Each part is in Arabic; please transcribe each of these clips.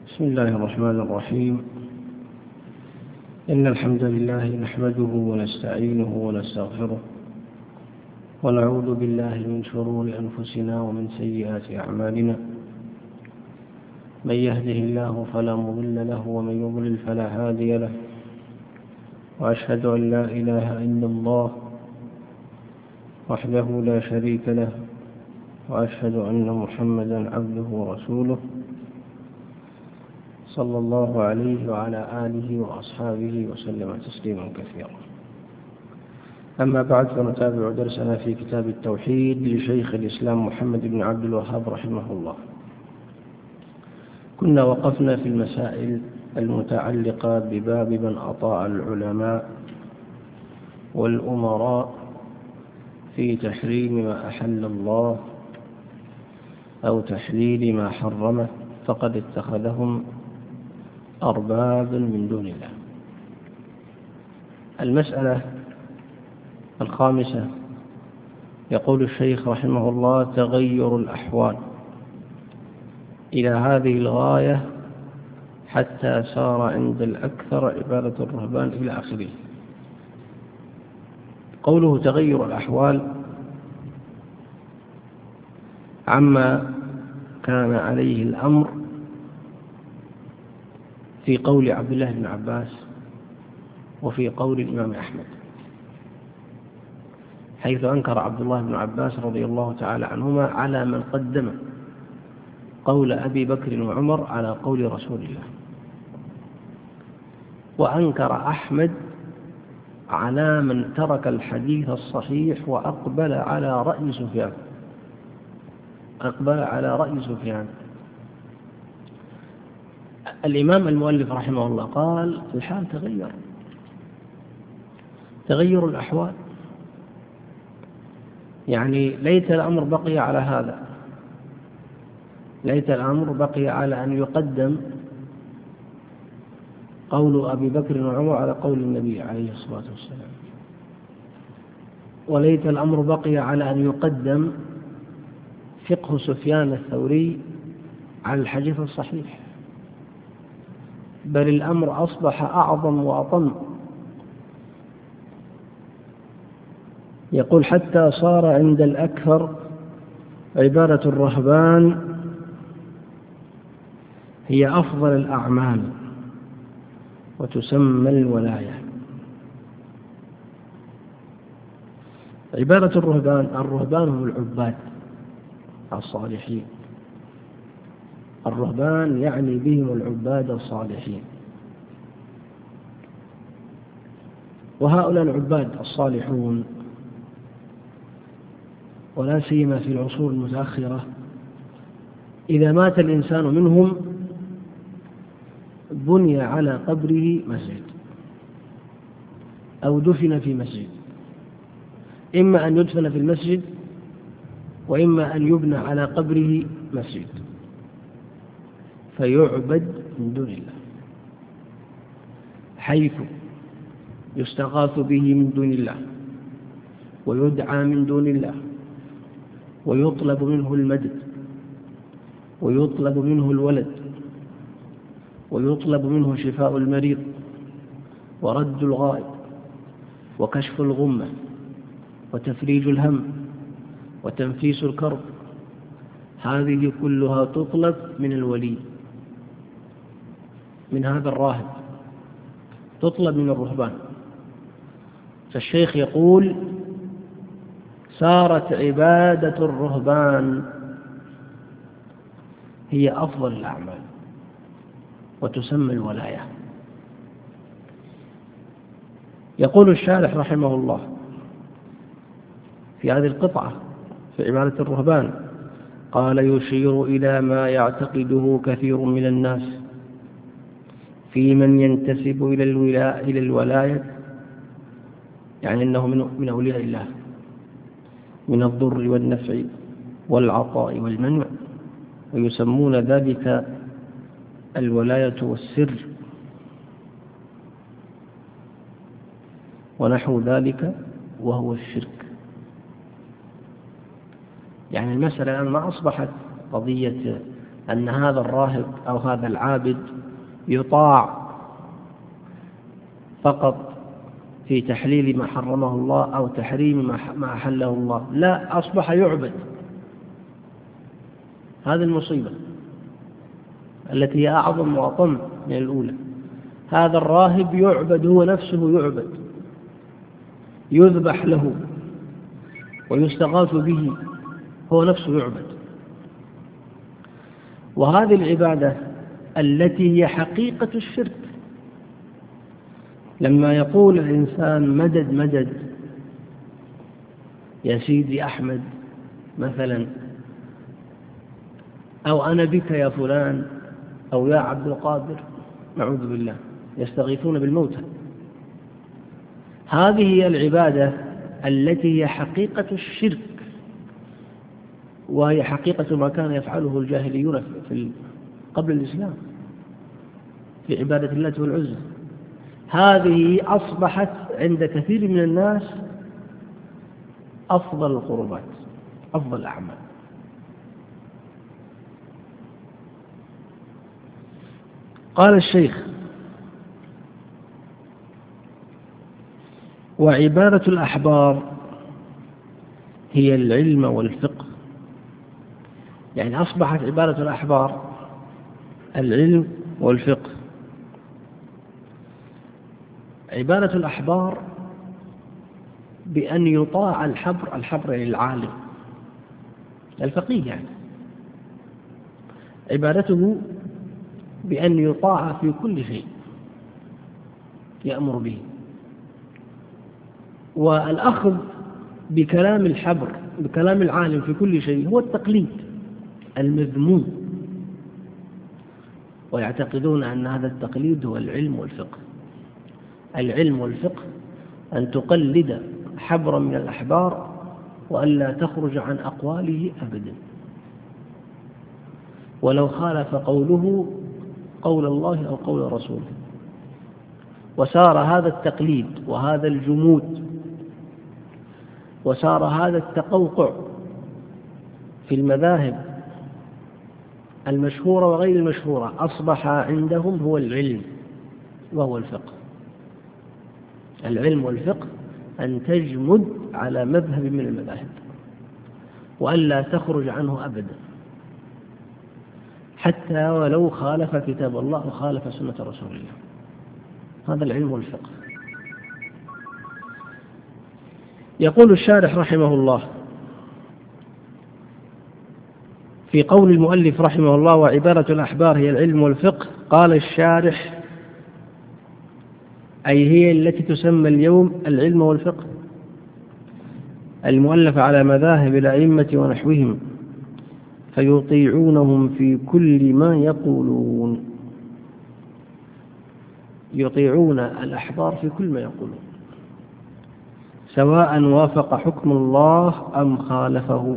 بسم الله الرحمن الرحيم. إن الحمد لله نحمده ونستعينه ونستغفره ونعوذ بالله من شرور أنفسنا ومن سيئات أعمالنا. من يهده الله فلا مضل له ومن يضلل فلا هادي له، وأشهد أن لا إله إلا الله وحده لا شريك له، وأشهد أن محمدا عبده ورسوله صلى الله عليه وعلى آله وأصحابه وسلم تسليما كثيرا. أما بعد، فنتابع درسنا في كتاب التوحيد لشيخ الإسلام محمد بن عبد الوهاب رحمه الله. كنا وقفنا في المسائل المتعلقة بباب من أطاع العلماء والأمراء في تحريم ما أحل الله أو تحليل ما حرمه، فقد اتخذهم أربابا من دون الله. المسألة الخامسة، يقول الشيخ رحمه الله: تغير الأحوال إلى هذه الغاية حتى صار عند الأكثر عبادة الرهبان إلى آخره. قوله تغير الأحوال عما كان عليه الأمر في قول عبد الله بن عباس وفي قول الإمام أحمد، حيث أنكر عبد الله بن عباس رضي الله تعالى عنهما على من قدم قول أبي بكر وعمر على قول رسول الله، وأنكر أحمد على من ترك الحديث الصحيح وأقبل على رأي سفيان. الإمام المؤلف رحمه الله قال: الحال تغير الأحوال، يعني ليت الأمر بقي على هذا، ليت الأمر بقي على أن يقدم قول أبي بكر وعمر على قول النبي عليه الصلاة والسلام، وليت الأمر بقي على أن يقدم فقه سفيان الثوري على الحديث الصحيح، بل الأمر أصبح أعظم وأطم. يقول: حتى صار عند الأكثر عبادة الرهبان هي أفضل الأعمال وتسمى الولاية. عبادة الرهبان هم العباد الصالحين. الرهبان يعني بهم العباد الصالحين، وهؤلاء العباد الصالحون، ولا سيما في العصور المتأخرة، إذا مات الإنسان منهم بني على قبره مسجد أو دفن في مسجد، إما أن يدفن في المسجد وإما أن يبنى على قبره مسجد فيعبد من دون الله، حيث يستغاث به من دون الله ويدعى من دون الله ويطلب منه المدد ويطلب منه الولد ويطلب منه شفاء المريض ورد الغائب وكشف الغمة وتفريج الهم وتنفيس الكرب. هذه كلها تطلب من الولي، من هذا الراهب، تطلب من الرهبان. فالشيخ يقول: صارت عبادة الرهبان هي أفضل الأعمال وتسمى الولاية. يقول الشارح رحمه الله في هذه القطعة في عبادة الرهبان، قال: يشير إلى ما يعتقده كثير من الناس في من ينتسب إلى الولاية، يعني أنه من أولياء الله، من الضر والنفع والعطاء والمنع، ويسمون ذلك الولاية والسر ونحو ذلك، وهو الشرك. يعني المسألة الآن ما أصبحت قضية أن هذا الراهب أو هذا العابد يطاع فقط في تحليل ما حرمه الله أو تحريم ما أحله الله، لا، أصبح يعبد. هذه المصيبة التي هي أعظم وأطم من الأولى. هذا الراهب يعبد، هو نفسه يعبد، يذبح له ويستغاث به، هو نفسه يعبد. وهذه العبادة التي هي حقيقة الشرك، لما يقول الإنسان مدد مدد يا سيدي أحمد مثلا، أو أنا بك يا فلان، أو يا عبد القادر، نعوذ بالله، يستغيثون بالموتى. هذه هي العبادة التي هي حقيقة الشرك، وهي حقيقة ما كان يفعله الجاهليون قبل الإسلام في عبادة الله والعزى. هذه أصبحت عند كثير من الناس أفضل القربات، أفضل الأعمال. قال الشيخ: وعبادة الأحبار هي العلم والفقه. يعني أصبحت عبادة الأحبار العلم والفقه. عبادة الأحبار بأن يطاع الحبر يعني العالم الفقيه، يعني عبادته بأن يطاع في كل شيء يأمر به. والأخذ بكلام الحبر، بكلام العالم في كل شيء، هو التقليد المذموم، ويعتقدون أن هذا التقليد هو العلم والفقه. العلم والفقه أن تقلد حبرا من الأحبار وألا تخرج عن أقواله أبدا، ولو خالف قوله قول الله أو قول رسوله. وسار هذا التقليد وهذا الجمود وسار هذا التقوقع في المذاهب المشهورة وغير المشهورة، أصبح عندهم هو العلم وهو الفقه. العلم والفقه أن تجمد على مذهب من المذاهب وألا تخرج عنه أبدا، حتى ولو خالف كتاب الله وخالف سنة رسول الله. هذا العلم والفقه. يقول الشارح رحمه الله في قول المؤلف رحمه الله: وعبادة الأحبار هي العلم والفقه. قال الشارح: أي هي التي تسمى اليوم العلم والفقه، المؤلفة على مذاهب الأئمة ونحوهم، فيطيعونهم في كل ما يقولون. يطيعون الأحبار في كل ما يقولون، سواء وافق حكم الله أم خالفه،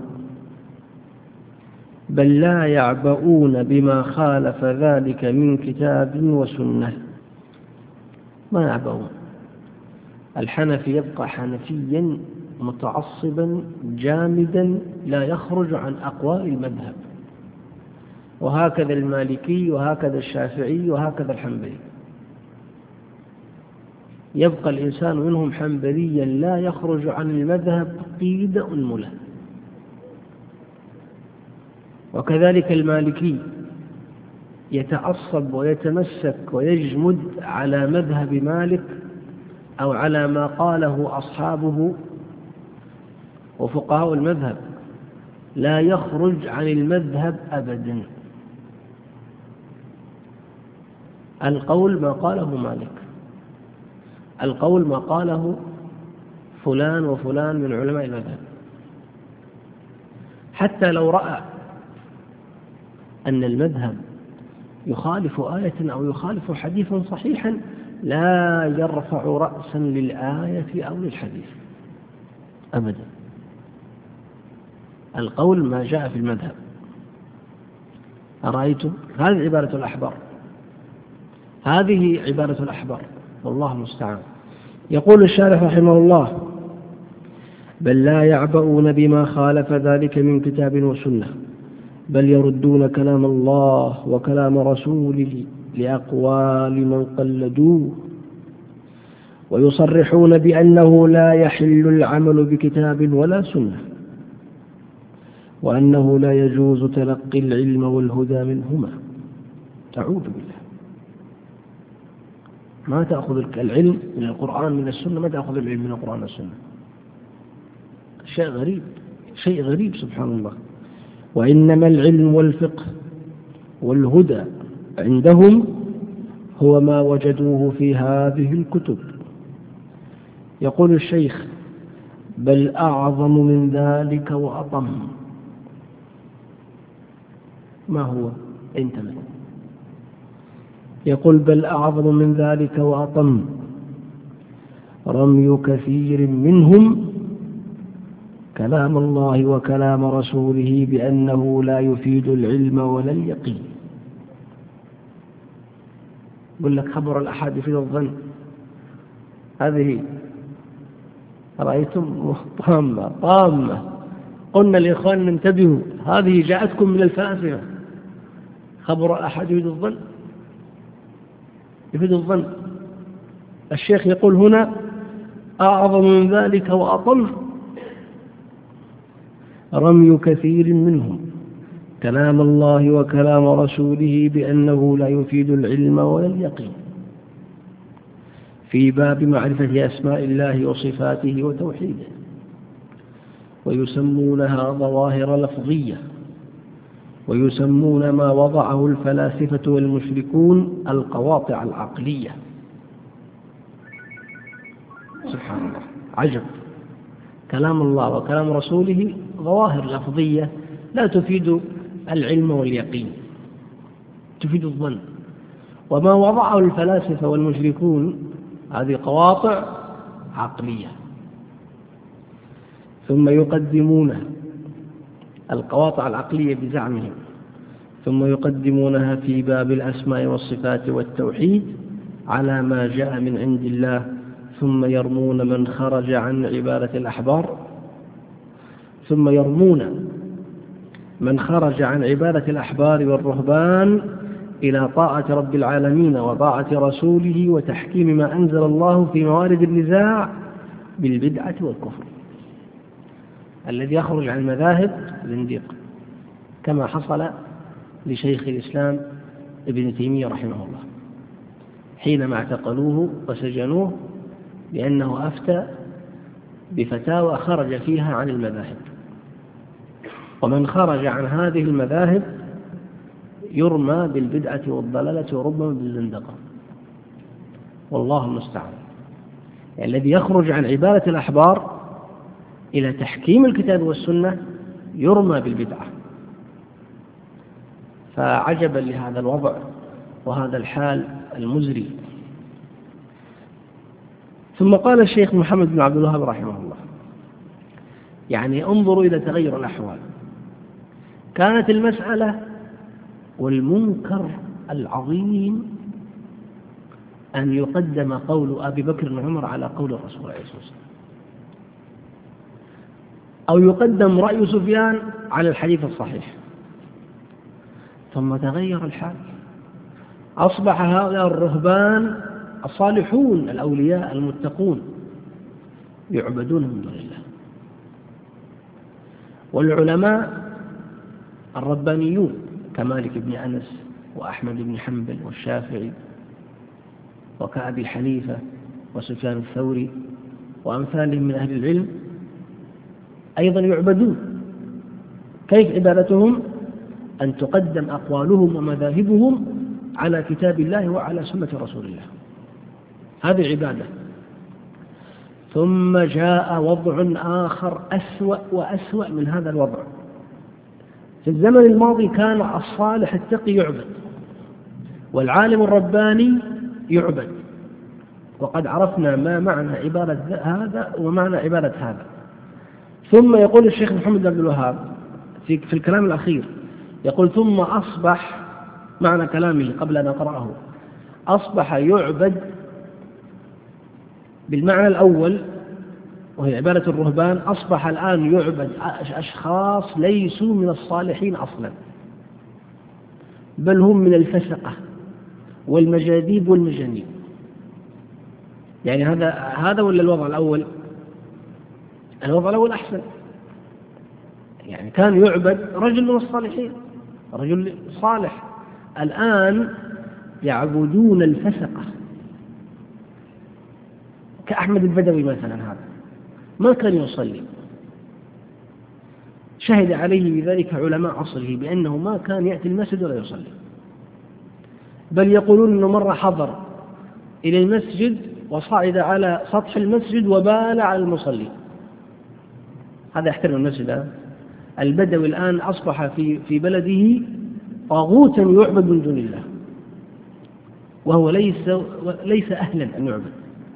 بل لا يعبؤون بما خالف ذلك من كتاب وسنة. ما يعبؤون. الحنفي يبقى حنفيا متعصبا جامدا لا يخرج عن أقوال المذهب، وهكذا المالكي وهكذا الشافعي وهكذا الحنبلي. يبقى الإنسان منهم حنبليا لا يخرج عن المذهب قيد أنملة. وكذلك المالكي يتعصب ويتمسك ويجمد على مذهب مالك أو على ما قاله أصحابه وفقهاء المذهب، لا يخرج عن المذهب أبدا. القول ما قاله مالك، القول ما قاله فلان وفلان من علماء المذهب. حتى لو رأى أن المذهب يخالف آية أو يخالف حديثا صحيحا، لا يرفع رأسا للآية أو للحديث أبدا. القول ما جاء في المذهب. أرأيتم؟ هذه عبارة الأحبار، هذه عبارة الأحبار، والله المستعان. يقول الشارح رحمه الله: بل لا يعبؤون بما خالف ذلك من كتاب وسنة، بل يردون كلام الله وكلام رسوله لأقوال من قلدوه، ويصرحون بأنه لا يحل العمل بكتاب ولا سنة، وأنه لا يجوز تلقي العلم والهدى منهما. أعوذ بالله. ما تأخذ العلم من القرآن من السنة، ما تأخذ العلم من القرآن والسنة. شيء غريب، شيء غريب سبحان الله. وإنما العلم والفقه والهدى عندهم هو ما وجدوه في هذه الكتب. يقول الشيخ: بل أعظم من ذلك وأطم. ما هو؟ انتبه. يقول: بل أعظم من ذلك وأطم رمي كثير منهم كلام الله وكلام رسوله بأنه لا يفيد العلم ولا اليقين. يقول لك خبر الأحد يفيد الظن. هذه رأيتم طامة. قلنا الإخوان انتبهوا، هذه جاءتكم من الفلاسفة. خبر الأحد يفيد الظن، يفيد الظن. الشيخ يقول هنا: أعظم من ذلك وأطم رمي كثير منهم كلام الله وكلام رسوله بأنه لا يفيد العلم ولا اليقين في باب معرفة أسماء الله وصفاته وتوحيده، ويسمونها ظواهر لفظية، ويسمون ما وضعه الفلاسفة والمشركون القواطع العقلية. سبحان الله، عجب. كلام الله وكلام رسوله ظواهر لفظية لا تفيد العلم واليقين، تفيد الظن. وما وضعه الفلاسفة والمشركون هذه قواطع عقلية. ثم يقدمون القواطع العقلية بزعمهم، ثم يقدمونها في باب الأسماء والصفات والتوحيد على ما جاء من عند الله، ثم يرمون من خرج عن عبادة الأحبار، ثم يرمون من خرج عن عبادة الأحبار والرهبان إلى طاعة رب العالمين وطاعة رسوله وتحكيم ما أنزل الله في موارد النزاع بالبدعة والكفر. الذي يخرج عن المذاهب زنديق، كما حصل لشيخ الإسلام ابن تيمية رحمه الله حينما اعتقلوه وسجنوه لأنه أفتى بفتاوى خرج فيها عن المذاهب. ومن خرج عن هذه المذاهب يرمى بالبدعة والضلالة وربما بالزندقة، والله المستعان. يعني الذي يخرج عن عبادة الأحبار إلى تحكيم الكتاب والسنة يرمى بالبدعة. فعجبا لهذا الوضع وهذا الحال المزري. ثم قال الشيخ محمد بن عبد الوهاب رحمه الله: يعني انظروا إلى تغير الأحوال. كانت المسألة والمنكر العظيم أن يقدم قول أبي بكر وعمر على قول الرسول عليه الصلاة والسلام، أو يقدم رأي سفيان على الحديث الصحيح. ثم تغير الحال، أصبح هؤلاء الرهبان الصالحون الأولياء المتقون يعبدون من دون الله، والعلماء الربانيون كمالك بن أنس وأحمد بن حنبل والشافعي وكأبي حنيفة وسفيان الثوري وأمثالهم من أهل العلم أيضا يعبدون. كيف عبادتهم؟ أن تقدم أقوالهم ومذاهبهم على كتاب الله وعلى سنة رسول الله، هذه عبادة. ثم جاء وضع آخر أسوأ وأسوأ من هذا الوضع. في الزمن الماضي كان الصالح التقي يعبد، والعالم الرباني يعبد، وقد عرفنا ما معنى عبادة هذا ومعنى عبادة هذا. ثم يقول الشيخ محمد بن عبد الوهاب في الكلام الأخير، يقول: ثم أصبح، معنى كلامه قبل أن أقرأه، أصبح يعبد بالمعنى الأول وهي عبادة الرهبان، أصبح الآن يعبد أشخاص ليسوا من الصالحين أصلا، بل هم من الفسقة والمجاذيب والمجانين. يعني هذا ولا الوضع الأول؟ الوضع الأول أحسن. يعني كان يعبد رجل من الصالحين، رجل صالح، الآن يعبدون الفسقة كأحمد البدوي مثلا. هذا ما كان يصلي، شهد عليه بذلك علماء عصره بأنه ما كان يأتي المسجد ولا يصلي، بل يقولون أنه مرة حضر إلى المسجد وصعد على سطح المسجد وبال على المصلي. هذا يحترم المسجد. البدوي الآن أصبح في بلده طاغوتا يعبد من دون الله، وهو ليس أهلا أن يعبد.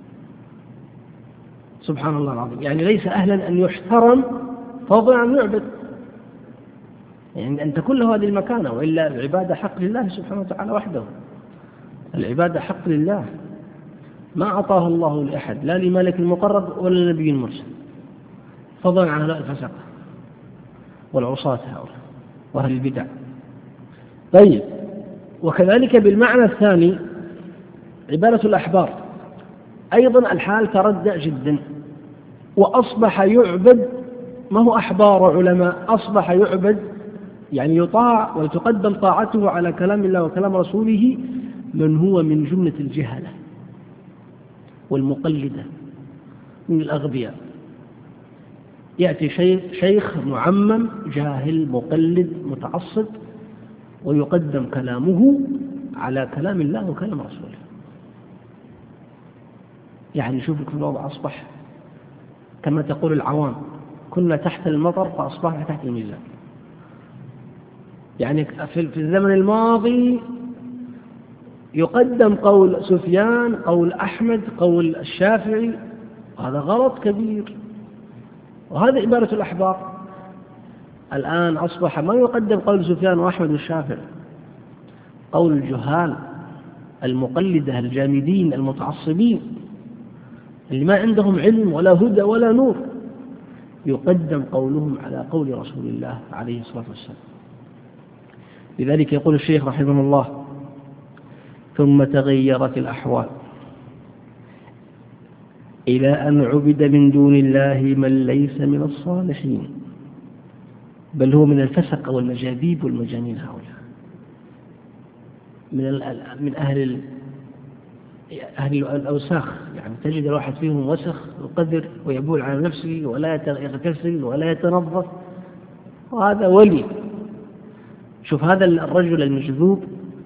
سبحان الله العظيم، يعني ليس أهلا أن يحترم فضلا أن يعبد، يعني أن تكون له هذه المكانة. وإلا العبادة حق لله سبحانه وتعالى وحده، العبادة حق لله ما أعطاها الله لأحد، لا لملك المقرب ولا لنبي المرسل، فضلا عن هؤلاء الفسقة والعصاة هؤلاء وأهل البدع. طيب، وكذلك بالمعنى الثاني عبادة الأحبار أيضا الحال تردى جدا، وأصبح يعبد، ما هو أحبار علماء، أصبح يعبد يعني يطاع وتقدم طاعته على كلام الله وكلام رسوله من هو من جملة الجهلة والمقلدة من الأغبياء. يأتي شيخ معمم جاهل مقلد متعصب ويقدم كلامه على كلام الله وكلام رسوله. يعني شوفوا كيف الوضع أصبح كما تقول العوام: كنا تحت المطر فأصبحنا تحت الميزان. يعني في الزمن الماضي يقدم قول سفيان، قول أحمد، قول الشافعي، هذا غلط كبير، وهذا عبارة الأحبار. الآن أصبح ما يقدم قول سفيان وأحمد والشافعي، قول الجهال المقلدة الجامدين المتعصبين اللي ما عندهم علم ولا هدى ولا نور، يقدم قولهم على قول رسول الله عليه الصلاة والسلام. لذلك يقول الشيخ رحمه الله: ثم تغيرت الأحوال إلى أن عبد من دون الله من ليس من الصالحين، بل هو من الفسق والمجاذيب والمجانين. هؤلاء من أهل الأوساخ، يعني تجد الواحد فيهم وسخ وقذر ويبول على نفسه ولا يغتسل ولا يتنظف، وهذا ولي. شوف هذا الرجل المجذوب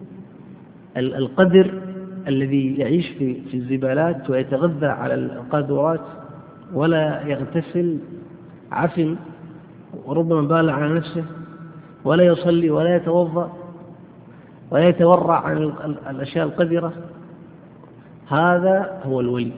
القذر الذي يعيش في الزبالات ويتغذى على القاذورات ولا يغتسل، عفن وربما بال على نفسه، ولا يصلي ولا يتوضأ ولا يتورع عن الأشياء القذرة، هذا هو الولي.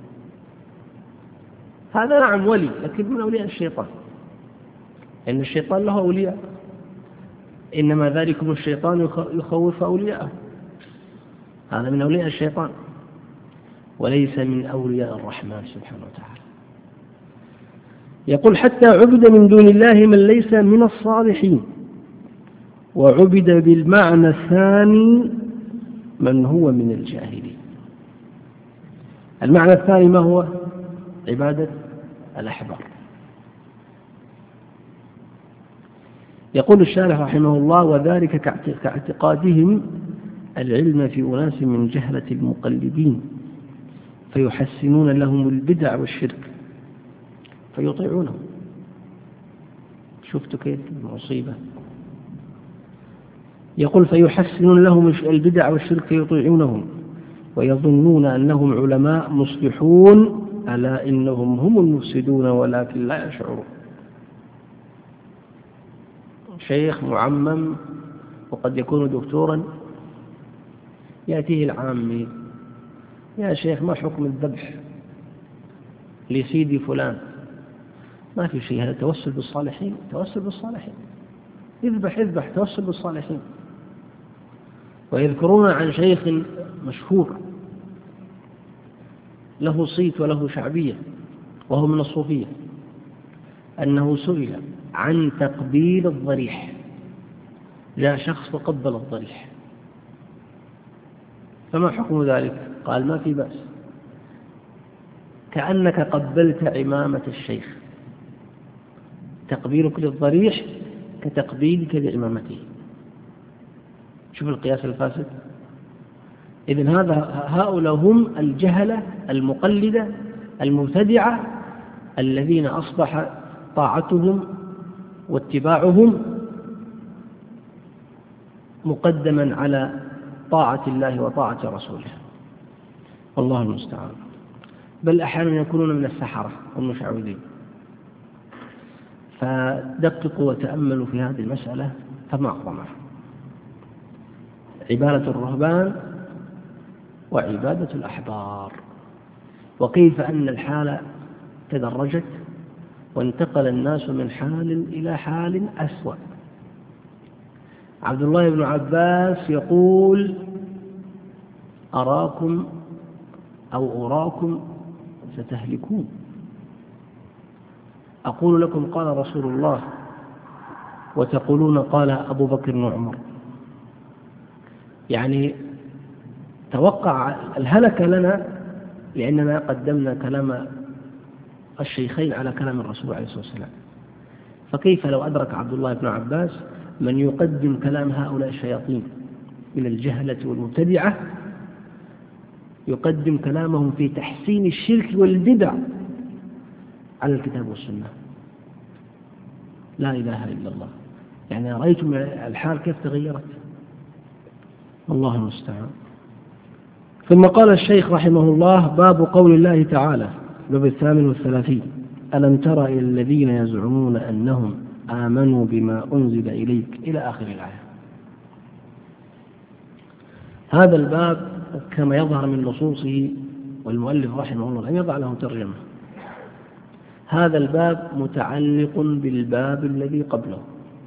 هذا نعم ولي، لكن من أولياء الشيطان، لأن الشيطان له أولياء، إنما ذلكم الشيطان يخوف أولياءه. هذا من أولياء الشيطان وليس من أولياء الرحمن سبحانه وتعالى. يقول: حتى عبد من دون الله من ليس من الصالحين، وعبد بالمعنى الثاني من هو من الجاهلين. المعنى الثاني ما هو؟ عبادة الأحبار. يقول الشارح رحمه الله: وذلك كاعتقادهم العلم في أناس من جهلة المقلدين، فيحسنون لهم البدع والشرك فيطيعونهم. شفتوا كيف المصيبة؟ يقول: فيحسنون لهم البدع والشرك فيطيعونهم ويظنون أنهم علماء مصلحون، ألا إنهم هم المفسدون ولكن لا يشعرون. شيخ معمم وقد يكون دكتورا، يأتيه العامي: يا شيخ ما حكم الذبح لسيدي فلان؟ ما في شيء، هذا توسل بالصالحين. توسل بالصالحين، اذبح توسل بالصالحين. ويذكرون عن شيخ مشهور له صيت وله شعبية وهو من الصوفية، أنه سئل عن تقبيل الضريح، جاء شخص وقبل الضريح فما حكم ذلك؟ قال ما في بأس، كأنك قبلت عمامة الشيخ، تقبيلك للضريح كتقبيلك لعمامته. شوف القياس الفاسد. إذن هؤلاء هم الجهلة المقلدة المبتدعة الذين أصبح طاعتهم واتباعهم مقدما على طاعة الله وطاعة رسوله، والله المستعان. بل أحيانا يكونون من السحرة والمشعوذين. فدققوا وتأملوا في هذه المسألة فما أعظمها. عبادة الرهبان وعبادة الأحبار، وكيف أن الحالة تدرجت وانتقل الناس من حال إلى حال أسوأ. عبد الله بن عباس يقول أراكم ستهلكون. أقول لكم قال رسول الله وتقولون قال أبو بكر وعمر. يعني توقع الهلك لنا لأننا قدمنا كلام الشيخين على كلام الرسول عليه الصلاة والسلام. فكيف لو أدرك عبد الله بن عباس من يقدم كلام هؤلاء الشياطين من الجهلة والمبتدعة، يقدم كلامهم في تحسين الشرك والبدع على الكتاب والسنة. لا إله إلا الله. يعني رأيتم الحال كيف تغيرت، الله المستعان. ثم قال الشيخ رحمه الله: باب قول الله تعالى، باب 38: ألم تر إلى الذين يزعمون أنهم آمنوا بما أنزل إليك، إلى آخر الآية. هذا الباب كما يظهر من نصوصه، والمؤلف رحمه الله لم يضع له ترجمة، هذا الباب متعلق بالباب الذي قبله.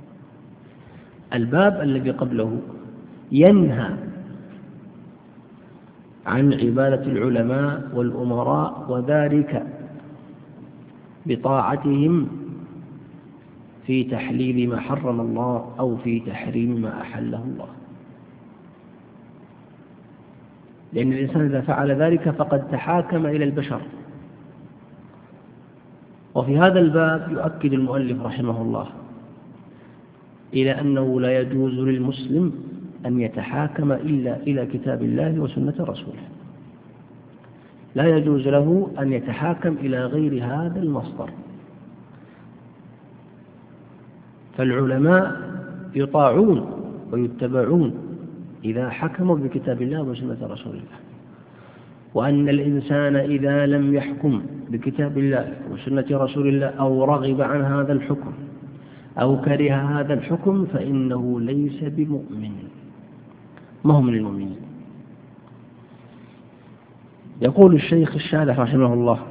الباب الذي قبله ينهى عن عبادة العلماء والأمراء، وذلك بطاعتهم في تحليل ما حرم الله أو في تحريم ما أحله الله. لأن الإنسان إذا فعل ذلك فقد تحاكم إلى البشر. وفي هذا الباب يؤكد المؤلف رحمه الله إلى أنه لا يجوز للمسلم أن يتحاكم إلا إلى كتاب الله وسنة رسوله، لا يجوز له أن يتحاكم إلى غير هذا المصدر. فالعلماء يطاعون ويتبعون إذا حكموا بكتاب الله وسنة رسول الله، وأن الإنسان إذا لم يحكم بكتاب الله وسنة رسول الله أو رغب عن هذا الحكم أو كره هذا الحكم فإنه ليس بمؤمن، ما هو من المؤمنين. يقول الشيخ الشارح رحمه الله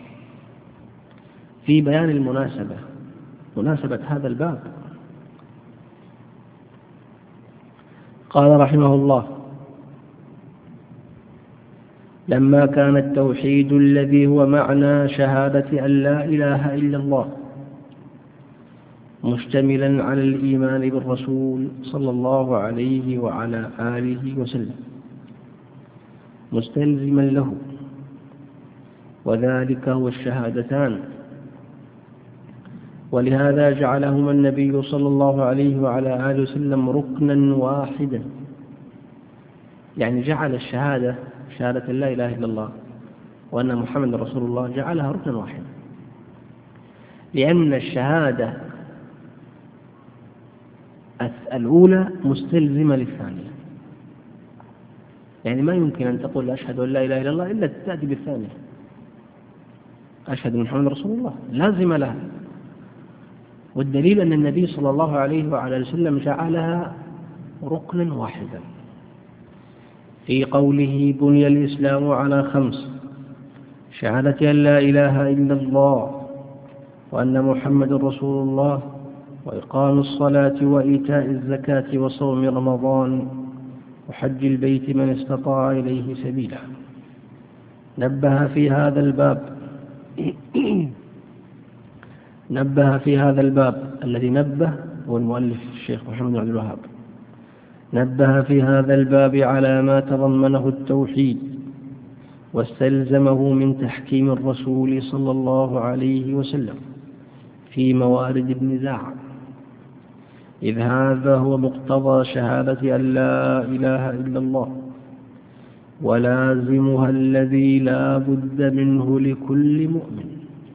في بيان مناسبة هذا الباب، قال رحمه الله: لما كان التوحيد الذي هو معنى شهادة أن لا إله إلا الله مشتملا على الإيمان بالرسول صلى الله عليه وعلى آله وسلم مستلزما له، وذلك هو الشهادتان، ولهذا جعلهما النبي صلى الله عليه وعلى آله وسلم ركنا واحدا. يعني جعل شهادة لا إله إلا الله وأن محمد رسول الله جعلها ركنا واحدا، لأن الشهادة الأولى مستلزمة للثانية. يعني ما يمكن أن تقول أشهد أن لا إله إلا الله إلا تأتي بالثانية، أشهد أن محمد رسول الله لازم لها. والدليل أن النبي صلى الله عليه وعلى وسلم جعلها ركنا واحدا في قوله: بني الإسلام على 5: شهادة أن لا إله إلا الله وأن محمد رسول الله وإقام الصلاة وإيتاء الزكاة وصوم رمضان وحج البيت من استطاع إليه سبيلا. نبه في هذا الباب الذي نبه هو المؤلف الشيخ محمد بن عبد الوهاب، نبه في هذا الباب على ما تضمنه التوحيد واستلزمه من تحكيم الرسول صلى الله عليه وسلم في موارد النزاع، إذ هذا هو مقتضى شهادة أن لا إله إلا الله، ولازمها الذي لا بد منه لكل مؤمن،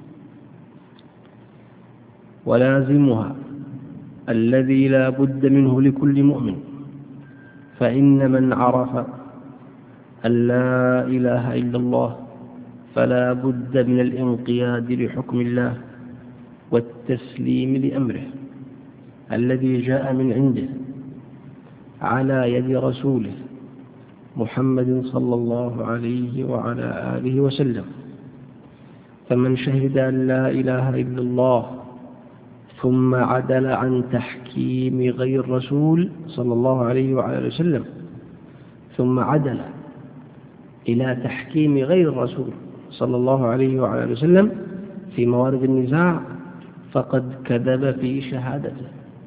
فإن من عرف أن لا إله إلا الله فلا بد من الانقياد لحكم الله والتسليم لأمره الذي جاء من عنده على يد رسوله محمد صلى الله عليه وعلى آله وسلم. فمن شهد أن لا إله إلا الله ثم عدل عن تحكيم غير الرسول صلى الله عليه وعلى آله وسلم، ثم عدل إلى تحكيم غير الرسول صلى الله عليه وعلى آله وسلم في موارد النزاع فقد كذب في شهادته.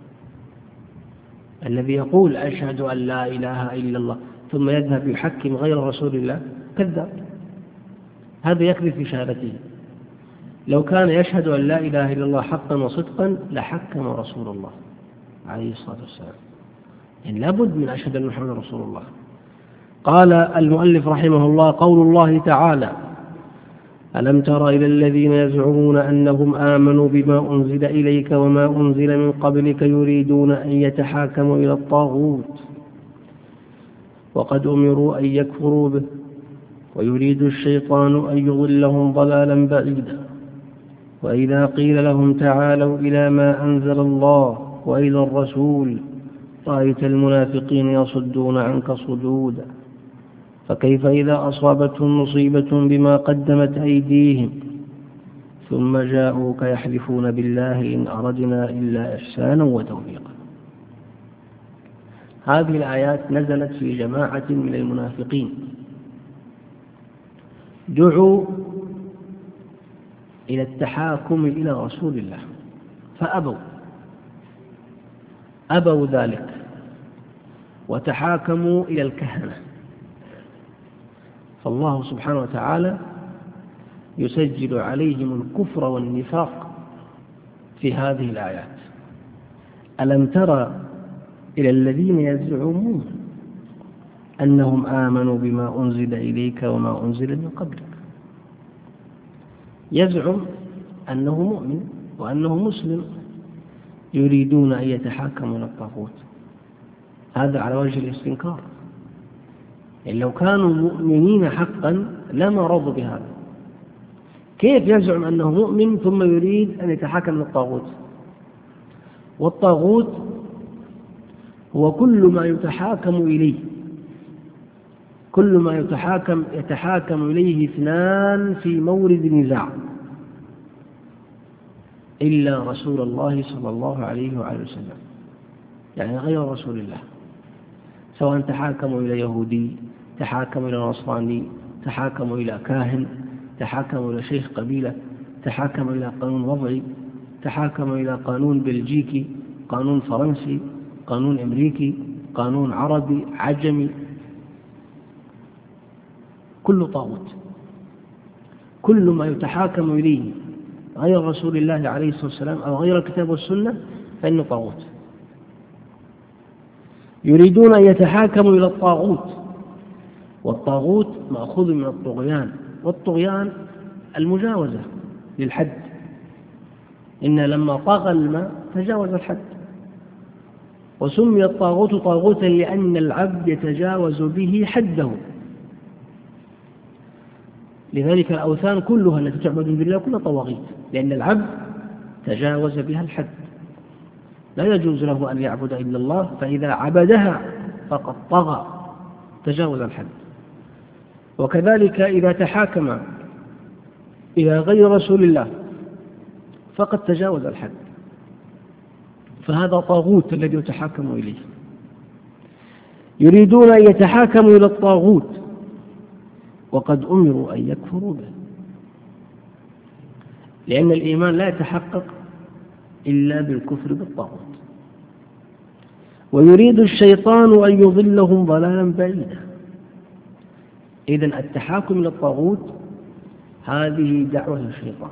الذي يقول أشهد أن لا إله إلا الله ثم يذهب يحكم غير رسول الله كذب، هذا يكذب في شهادته. لو كان يشهد أن لا إله إلا الله حقا وصدقا لحكم رسول الله عليه الصلاة والسلام، يعني لابد من أشهد أن محمد رسول الله. قال المؤلف رحمه الله: قول الله تعالى: ألم تر إلى الذين يزعمون أنهم آمنوا بما أنزل إليك وما أنزل من قبلك يريدون أن يتحاكموا إلى الطاغوت وقد أمروا أن يكفروا به ويريد الشيطان أن يضلهم ضلالا بعيدا. وإذا قيل لهم تعالوا إلى ما أنزل الله وإلى الرسول رأيت المنافقين يصدون عنك صدودا. فكيف إذا أصابتهم مصيبة بما قدمت أيديهم ثم جاءوك يحلفون بالله إن أردنا إلا إحسانا وتوفيقا. هذه الآيات نزلت في جماعة من المنافقين دعوا إلى التحاكم إلى رسول الله فأبوا ذلك وتحاكموا إلى الكهنة. فالله سبحانه وتعالى يسجل عليهم الكفر والنفاق في هذه الآيات. ألم ترى إلى الذين يزعمون أنهم آمنوا بما أنزل إليك وما أنزل من قبلك، يزعم أنه مؤمن وأنه مسلم، يريدون أن يتحاكموا إلى الطاغوت. هذا على وجه الاستنكار، يعني لو كانوا مؤمنين حقا لما رضوا بهذا. كيف يزعم أنه مؤمن ثم يريد أن يتحاكم للطاغوت؟ والطاغوت هو كل ما يتحاكم إليه، كل ما يتحاكم إليه اثنان في مورد نزاع إلا رسول الله صلى الله عليه وآله وسلم، يعني غير رسول الله، سواء تحاكموا إلى يهودي، تحاكموا إلى نصراني، تحاكموا إلى كاهن، تحاكموا إلى شيخ قبيلة، تحاكموا إلى قانون وضعي، تحاكموا إلى قانون بلجيكي، قانون فرنسي، قانون أمريكي، قانون عربي عجمي، كل طاغوت. كل ما يتحاكم إليه غير رسول الله عليه الصلاة والسلام أو غير الكتاب والسنة فإنه طاغوت. يريدون أن يتحاكموا إلى الطاغوت، والطاغوت مأخوذ من الطغيان، والطغيان المجاوزة للحد. إن لما طغى الماء تجاوز الحد. وسمي الطاغوت طاغوتا لأن العبد يتجاوز به حده. لذلك الأوثان كلها التي تعبد من الله كلها طواغيت، لأن العبد تجاوز بها الحد. لا يجوز له أن يعبد إلا الله، فإذا عبدها فقد طغى تجاوز الحد. وكذلك إذا تحاكم إلى غير رسول الله فقد تجاوز الحد، فهذا طاغوت الذي يتحاكم إليه. يريدون أن يتحاكموا إلى الطاغوت وقد أمروا أن يكفروا به، لأن الإيمان لا يتحقق إلا بالكفر بالطاغوت. ويريد الشيطان أن يضلهم ضلالا بعيدا. إذن التحاكم إلى الطاغوت هذه دعوة الشيطان.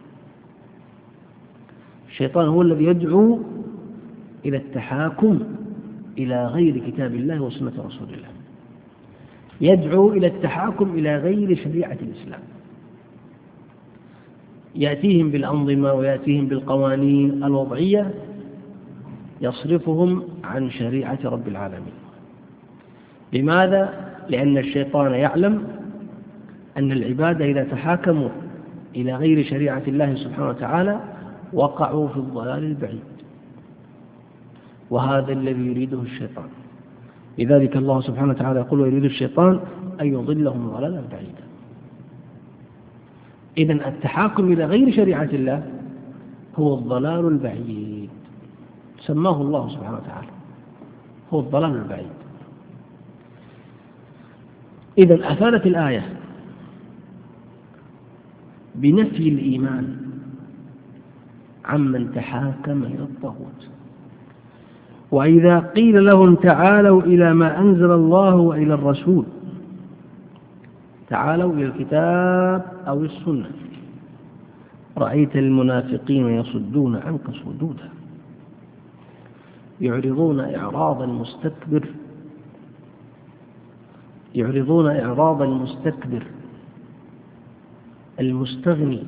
الشيطان هو الذي يدعو إلى التحاكم إلى غير كتاب الله وسنة رسول الله، يدعو إلى التحاكم إلى غير شريعة الإسلام، يأتيهم بالأنظمة ويأتيهم بالقوانين الوضعية يصرفهم عن شريعة رب العالمين. لماذا؟ لأن الشيطان يعلم أن العباد إذا تحاكموا إلى غير شريعة الله سبحانه وتعالى وقعوا في الضلال البعيد، وهذا الذي يريده الشيطان. لذلك الله سبحانه وتعالى يقول: ويريد الشيطان أن يضلهم ضلالا بعيدا. إذن التحاكم إلى غير شريعة الله هو الضلال البعيد، سماه الله سبحانه وتعالى هو الضلال البعيد. إذن أفادت الآية بنفي الإيمان عمن تحاكم إلى الطاغوت. وإذا قيل لهم تعالوا إلى ما أنزل الله وإلى الرسول، تعالوا إلى الكتاب أو السنة، رأيت المنافقين يصدون عنك صدودا يعرضون إعراض المستكبر المستغني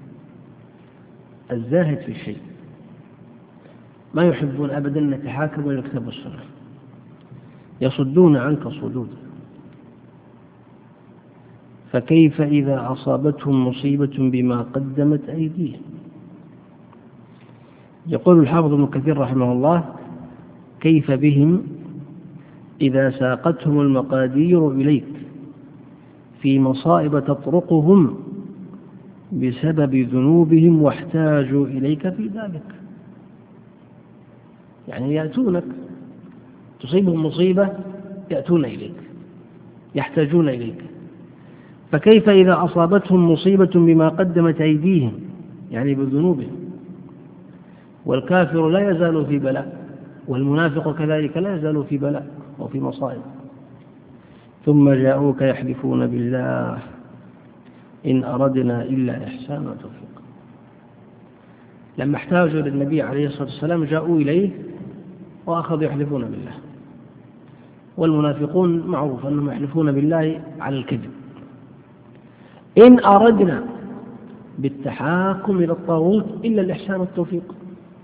الزاهد في الشيء، ما يحبون أبدا أن يتحاكموا إلى الكتاب والسنة، يصدون عنك صدودا. فكيف إذا أصابتهم مصيبة بما قدمت أيديهم؟ يقول الحافظ ابن كثير رحمه الله: كيف بهم إذا ساقتهم المقادير إليك في مصائب تطرقهم بسبب ذنوبهم واحتاجوا إليك في ذلك. يعني يأتونك، تصيبهم مصيبة يأتون إليك، يحتاجون إليك. فكيف إذا أصابتهم مصيبة بما قدمت أيديهم، يعني بذنوبهم؟ والكافر لا يزال في بلاء، والمنافق كذلك لا يزال في بلاء وفي مصائب. ثم جاءوك يحلفون بالله إن أردنا إلا إحسانا وتوفيقا. لما احتاجوا للنبي عليه الصلاة والسلام جاءوا إليه وأخذوا يحلفون بالله. والمنافقون معروف أنهم يحلفون بالله على الكذب. إن أردنا بالتحاكم إلى الطاغوت إلا الإحسان والتوفيق،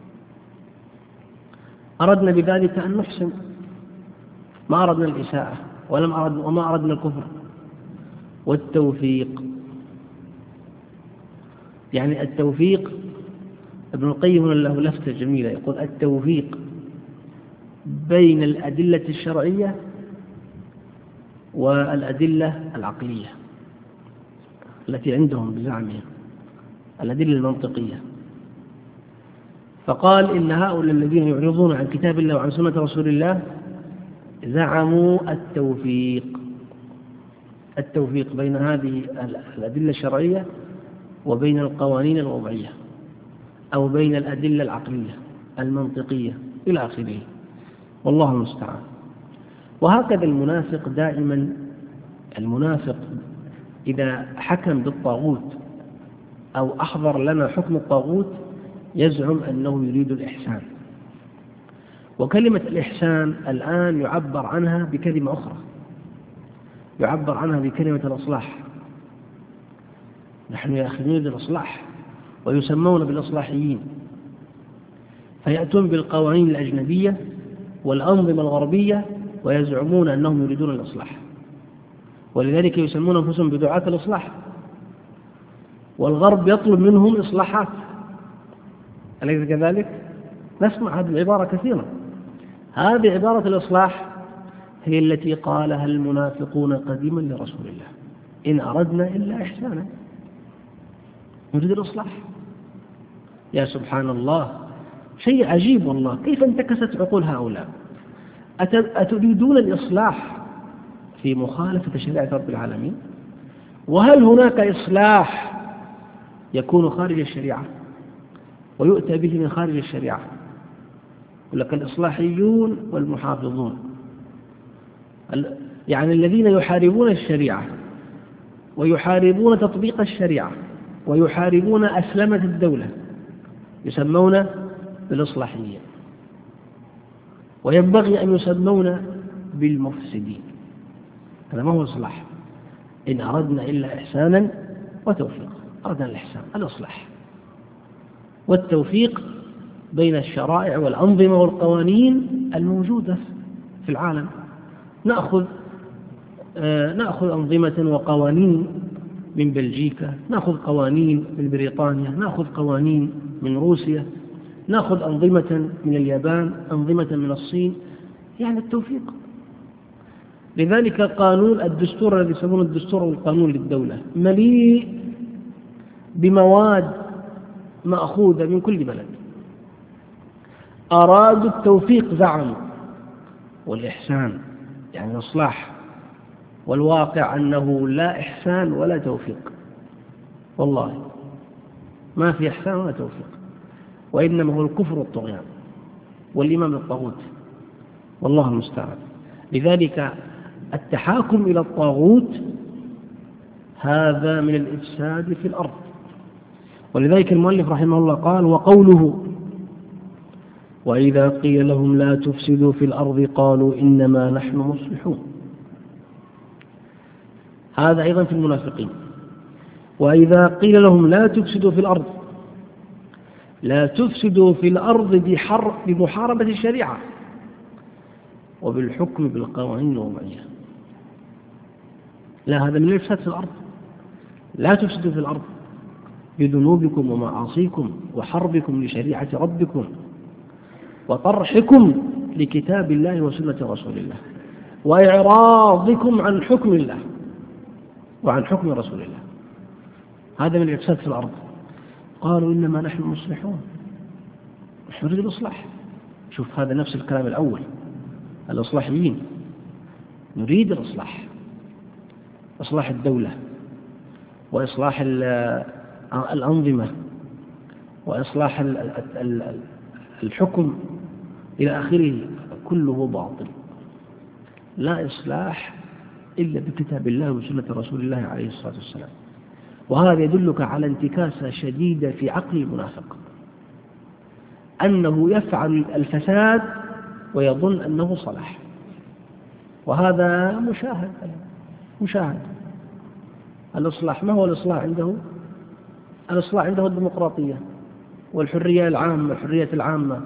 أردنا بذلك أن نحسن، ما أردنا الإساءة وما أردنا الكفر. والتوفيق، يعني التوفيق، ابن القيم له لفتة جميلة يقول: التوفيق بين الأدلة الشرعية والأدلة العقلية التي عندهم بزعمهم، الأدلة المنطقية. فقال: إن هؤلاء الذين يعرضون عن كتاب الله وعن سنة رسول الله زعموا التوفيق بين هذه الأدلة الشرعية وبين القوانين الوضعية، أو بين الأدلة العقلية المنطقية إلى آخره، والله المستعان. وهكذا المنافق دائما، المنافق إذا حكم بالطاغوت أو أحضر لنا حكم الطاغوت يزعم أنه يريد الإحسان. وكلمة الإحسان الآن يعبر عنها بكلمة أخرى، يعبر عنها بكلمة الإصلاح. نحن يا أخي نريد الإصلاح، ويسمون بالإصلاحيين، فيأتون بالقوانين الأجنبية والأنظمة الغربية ويزعمون أنهم يريدون الإصلاح، ولذلك يسمون أنفسهم بدعاة الإصلاح. والغرب يطلب منهم إصلاحات، أليس كذلك؟ نسمع هذه العبارة كثيرا. هذه عبارة الإصلاح هي التي قالها المنافقون قديما لرسول الله: إن أردنا إلا إحسانا، نريد الإصلاح. يا سبحان الله، شيء عجيب والله، كيف انتكست عقول هؤلاء؟ أتريدون الإصلاح في مخالفة شريعة رب العالمين؟ وهل هناك إصلاح يكون خارج الشريعة ويؤتى به من خارج الشريعة؟ يقول لك الإصلاحيون والمحافظون، يعني الذين يحاربون الشريعة ويحاربون تطبيق الشريعة ويحاربون أسلمة الدولة يسمون بالإصلاحيين، وينبغي أن يسمون بالمفسدين. هذا ما هو الإصلاح. إن أردنا إلا إحسانا وتوفيق، أردنا الإحسان الإصلاح والتوفيق بين الشرائع والأنظمة والقوانين الموجودة في العالم. نأخذ أنظمة وقوانين من بلجيكا، نأخذ قوانين من بريطانيا، نأخذ قوانين من روسيا، نأخذ أنظمة من اليابان، أنظمة من الصين، يعني التوفيق. لذلك قانون الدستور الذي يسمونه الدستور والقانون للدولة مليء بمواد مأخوذة من كل بلد. أرادوا التوفيق زعموا، والإحسان يعني الإصلاح، والواقع أنه لا إحسان ولا توفيق، والله ما في إحسان ولا توفيق، وإنما هو الكفر والطغيان والإيمان بالطاغوت، والله المستعان. لذلك التحاكم إلى الطاغوت هذا من الإفساد في الأرض. ولذلك المؤلف رحمه الله قال: وقوله وإذا قيل لهم لا تفسدوا في الأرض قالوا إنما نحن مصلحون، هذا أيضا في المنافقين. وإذا قيل لهم لا تفسدوا في الأرض، لا تفسدوا في الأرض بمحاربة الشريعة وبالحكم بالقوانين الوضعية، لا، هذا من الإفساد في الأرض. لا تفسدوا في الأرض بذنوبكم ومعاصيكم وحربكم لشريعة ربكم وطرحكم لكتاب الله وسنة رسول الله وإعراضكم عن حكم الله وعن حكم رسول الله، هذا من الإفساد في الأرض. قالوا إنما نحن مصلحون، نحن نريد الإصلاح. شوف، هذا نفس الكلام الأول، الإصلاحيين نريد الإصلاح، إصلاح الدولة وإصلاح الأنظمة وإصلاح الحكم إلى آخره، كله باطل، لا إصلاح إلا بكتاب الله وسنة رسول الله عليه الصلاة والسلام. وهذا يدلك على انتكاسة شديدة في عقل المنافق، أنه يفعل الفساد ويظن أنه صلاح، وهذا مشاهد. الإصلاح ما هو الإصلاح عنده؟ الإصلاح عنده الديمقراطية والحرية العامة، الحرية العامة،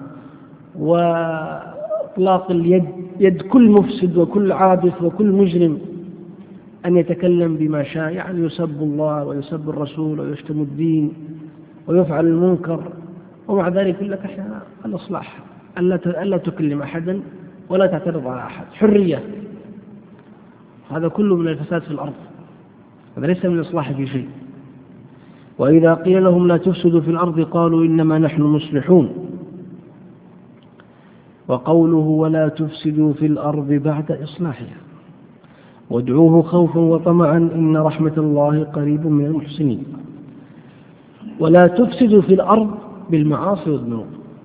وإطلاق يد كل مفسد وكل عابث وكل مجرم أن يتكلم بما شاء، يعني يسب الله ويسب الرسول ويشتم الدين ويفعل المنكر، ومع ذلك يقول لك احنا الإصلاح ألا تكلم أحدا ولا تعترض على أحد، حرية. هذا كله من الفساد في الأرض، هذا ليس من الإصلاح في شيء. وإذا قيل لهم لا تفسدوا في الأرض قالوا إنما نحن مصلحون. وقوله ولا تفسدوا في الأرض بعد إصلاحها وادعوه خوفا وطمعا إن رحمة الله قريب من المحسنين. ولا تفسدوا في الأرض بالمعاصي والذنوب،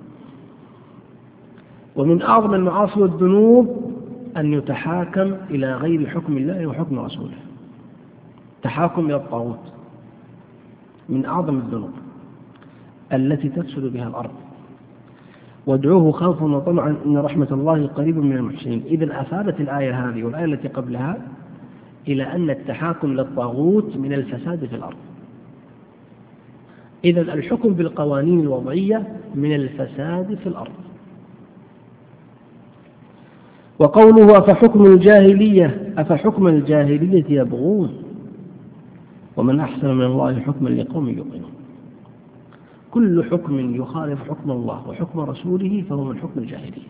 ومن أعظم المعاصي والذنوب أن يتحاكم إلى غير حكم الله وحكم رسوله، تحاكم إلى الطاغوت من أعظم الذنوب التي تفسد بها الأرض. وادعوه خوفا وطمعا إن رحمة الله قريب من المحسنين. إذن أفادت الآية هذه والآية التي قبلها إلى أن التحاكم للطاغوت من الفساد في الأرض. إذن الحكم بالقوانين الوضعية من الفساد في الأرض. وقوله أفحكم الجاهلية يبغون ومن أحسن من الله حكما لقوم يوقنون. كل حكم يخالف حكم الله وحكم رسوله فهو من حكم الجاهلية.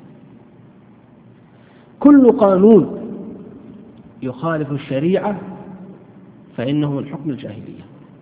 كل قانون يخالف الشريعة فإنه من حكم الجاهلية،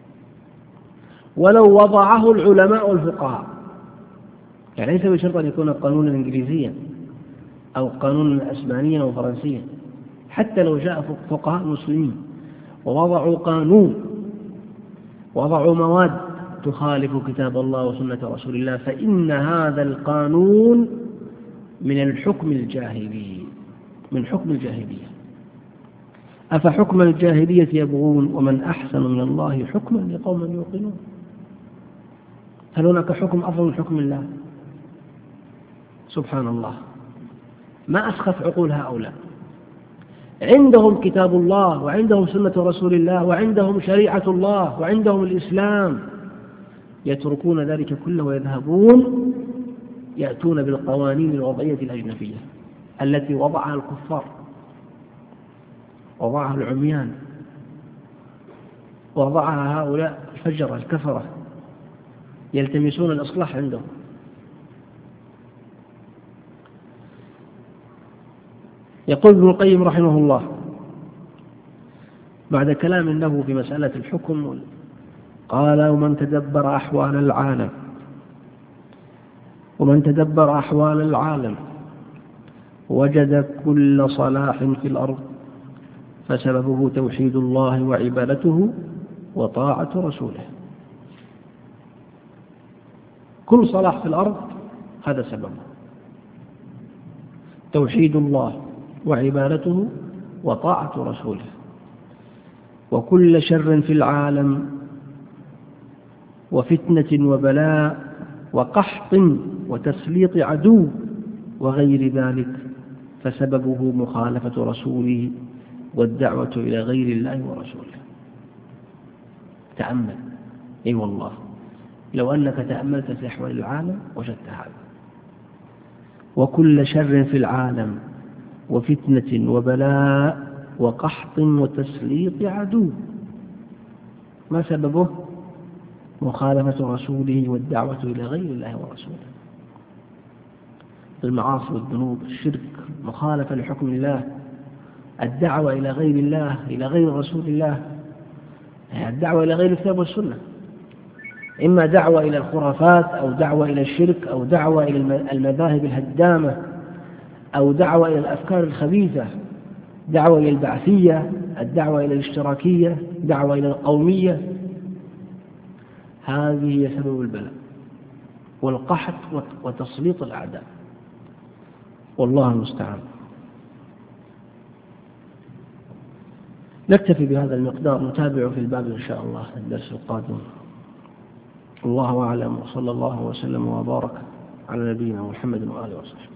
ولو وضعه العلماء والفقهاء. يعني ليس بشرط أن يكون قانونا إنجليزيا أو قانونا أسبانيا أو فرنسيا، حتى لو جاء فقهاء مسلمين ووضعوا قانون، وضعوا مواد تخالف كتاب الله وسنة رسول الله، فإن هذا القانون من الحكم الجاهلي، من حكم الجاهلية. أفحكم الجاهلية يبغون ومن أحسن من الله حكما لقوم يوقنون. هل هناك حكم أفضل من حكم الله؟ سبحان الله، ما أسخف عقول هؤلاء. عندهم كتاب الله وعندهم سنة رسول الله وعندهم شريعة الله وعندهم الإسلام، يتركون ذلك كله ويذهبون يأتون بالقوانين الوضعية الأجنبية التي وضعها الكفار، وضعها العميان، وضعها هؤلاء الفجرة الكفرة يلتمسون الإصلاح عندهم. يقول ابن القيم رحمه الله بعد كلام له في مسألة الحكم، قال: ومن تدبر أحوال العالم وجد كل صلاح في الأرض فسببه توحيد الله وعبادته وطاعة رسوله. كل صلاح في الأرض هذا سببه توحيد الله وعبادته وطاعة رسوله. وكل شر في العالم وفتنة وبلاء وقحط وتسليط عدو وغير ذلك فسببه مخالفة رسوله والدعوة إلى غير الله ورسوله. تأمل، أي والله لو أنك تأملت في أحوال العالم وجدت هذا. وكل شر في العالم وفتنة وبلاء وقحط وتسليط عدو، ما سببه؟ مخالفة رسوله والدعوة إلى غير الله ورسوله. المعاصي والذنوب، الشرك، مخالفة لحكم الله، الدعوة إلى غير الله، إلى غير رسول الله، الدعوة إلى غير الكتاب والسنة، إما دعوة إلى الخرافات أو دعوة إلى الشرك أو دعوة إلى المذاهب الهدامة أو دعوة إلى الأفكار الخبيثة، دعوة إلى البعثية، الدعوة إلى الاشتراكية، دعوة إلى القومية. هذه هي سبب البلاء والقحط وتسليط الأعداء، والله المستعان. نكتفي بهذا المقدار، نتابع في الباب إن شاء الله الدرس القادم. الله أعلم، وصلى الله وسلم وبارك على نبينا محمد وآله وصحبه.